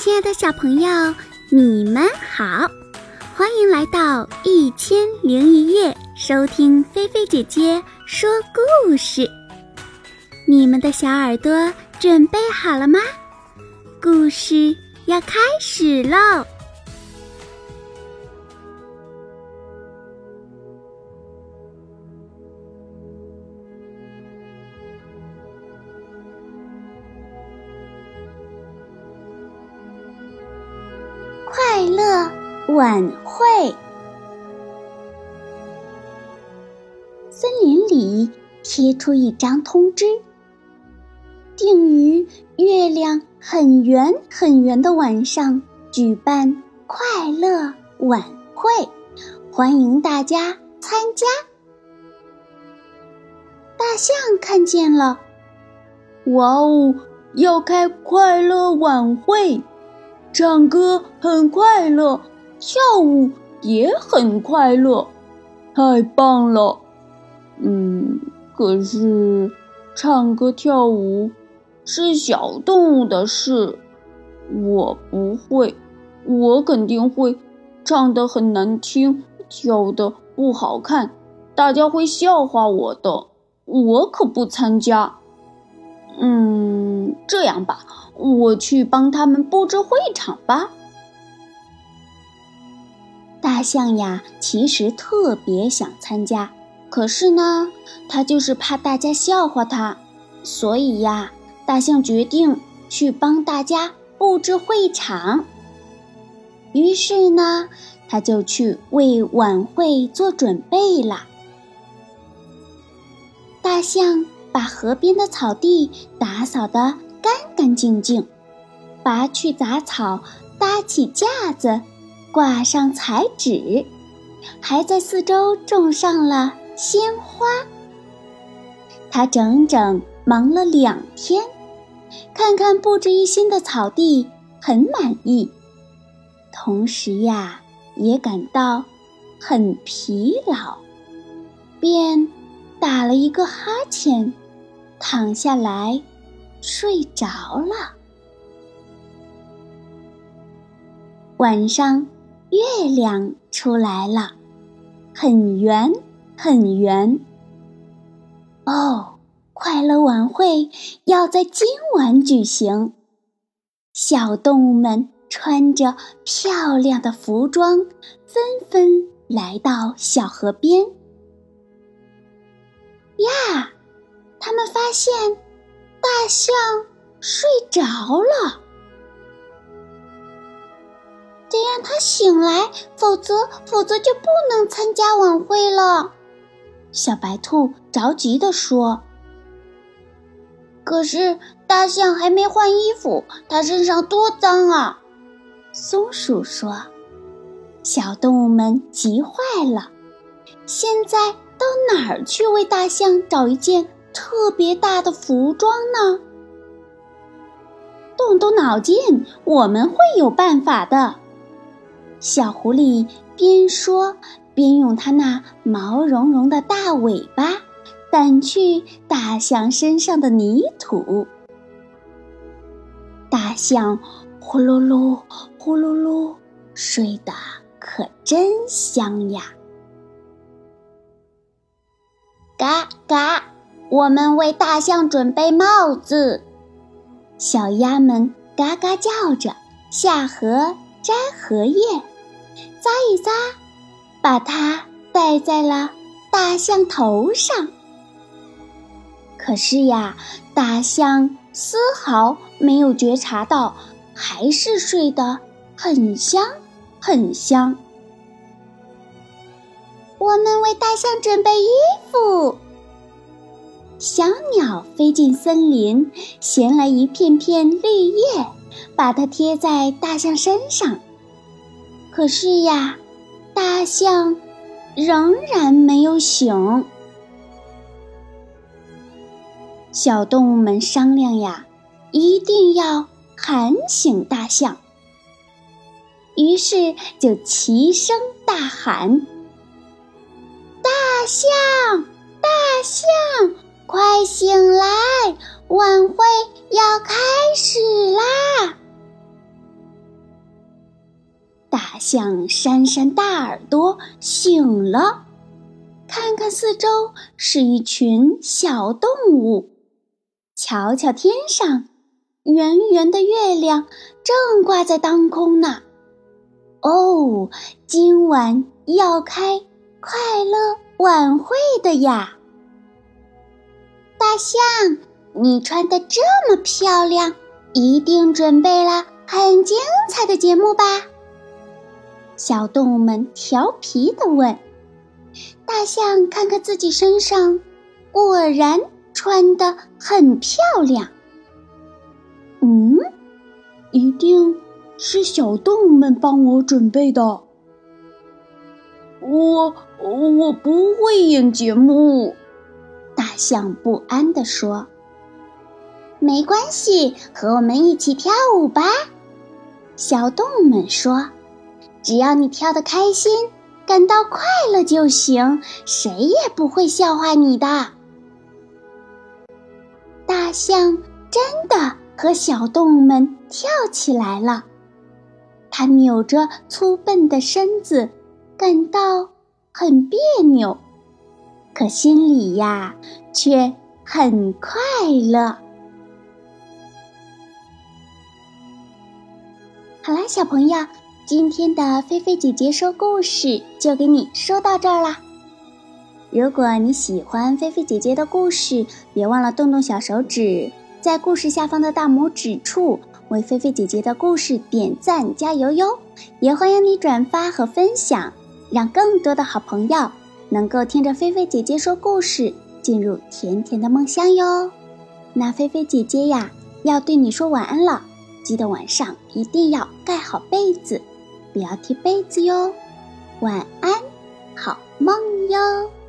亲爱的小朋友，你们好，欢迎来到1001夜，收听菲菲姐姐说故事。你们的小耳朵准备好了吗？故事要开始喽！快乐晚会。森林里贴出一张通知，定于月亮很圆很圆的晚上举办快乐晚会，欢迎大家参加。大象看见了， 哇哦，要开快乐晚会，唱歌很快乐，跳舞也很快乐，太棒了。可是唱歌跳舞是小动物的事，我不会，我肯定会唱得很难听，跳得不好看，大家会笑话我的，我可不参加。这样吧，我去帮他们布置会场吧。 大象呀，其实特别想参加，可是呢，他就是怕大家笑话他，所以呀，大象决定去帮大家布置会场。于是呢，他就去为晚会做准备啦。大象把河边的草地打扫得干干净净，拔去杂草，搭起架子，挂上彩纸，还在四周种上了鲜花。他整整忙了2天，看看布置一新的草地，很满意，同时呀，也感到很疲劳，便打了一个哈欠，躺下来睡着了。晚上，月亮出来了，很圆很圆。快乐晚会要在今晚举行。小动物们穿着漂亮的服装，纷纷来到小河边。呀，他们发现大象睡着了，得让它醒来，否则就不能参加晚会了。小白兔着急地说。可是大象还没换衣服，它身上多脏啊！松鼠说。小动物们急坏了，现在到哪儿去为大象找一件特别大的服装呢？动动脑筋，我们会有办法的。小狐狸边说边用它那毛茸茸的大尾巴掸去大象身上的泥土。大象呼噜噜呼噜噜睡得可真香呀。嘎嘎，我们为大象准备帽子。小鸭们嘎嘎叫着下河摘荷叶，扎一扎，把它戴在了大象头上。可是呀，大象丝毫没有觉察到，还是睡得很香很香。我们为大象准备衣服。小鸟飞进森林，衔来一片片绿叶，把它贴在大象身上。可是呀，大象仍然没有醒。小动物们商量呀，一定要喊醒大象。于是就齐声大喊：大象，大象，快醒来，晚会要开始啦！ 象扇扇大耳朵醒了，看看四周，是一群小动物。瞧瞧天上，圆圆的月亮正挂在当空呢。哦，今晚要开快乐晚会的呀！大象，你穿得这么漂亮，一定准备了很精彩的节目吧？小动物们调皮地问。大象看看自己身上，果然穿得很漂亮。 一定是小动物们帮我准备的。我不会演节目。 大象不安地说。没关系，和我们一起跳舞吧。小动物们说，只要你跳得开心，感到快乐就行，谁也不会笑话你的。大象真的和小动物们跳起来了，它扭着粗笨的身子，感到很别扭，可心里呀，却很快乐。好啦，小朋友，今天的菲菲姐姐说故事就给你说到这儿啦。如果你喜欢菲菲姐姐的故事，别忘了动动小手指，在故事下方的大拇指处为菲菲姐姐的故事点赞加油哟！也欢迎你转发和分享，让更多的好朋友能够听着菲菲姐姐说故事，进入甜甜的梦乡哟。那菲菲姐姐呀，要对你说晚安了，记得晚上一定要盖好被子，不要踢被子哟。晚安，好梦哟。